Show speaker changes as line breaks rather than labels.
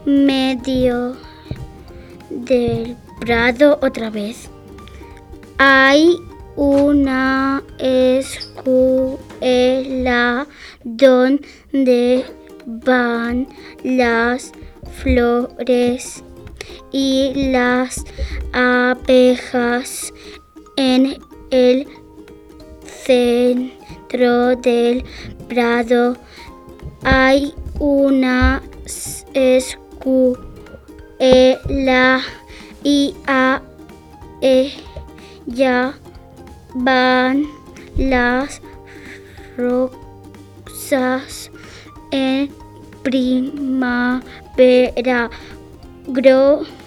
medio del prado otra vez. Hay una escuela donde van las flores y las abejas. En el centro del prado hay una escuela y a ella van las rosas en primavera.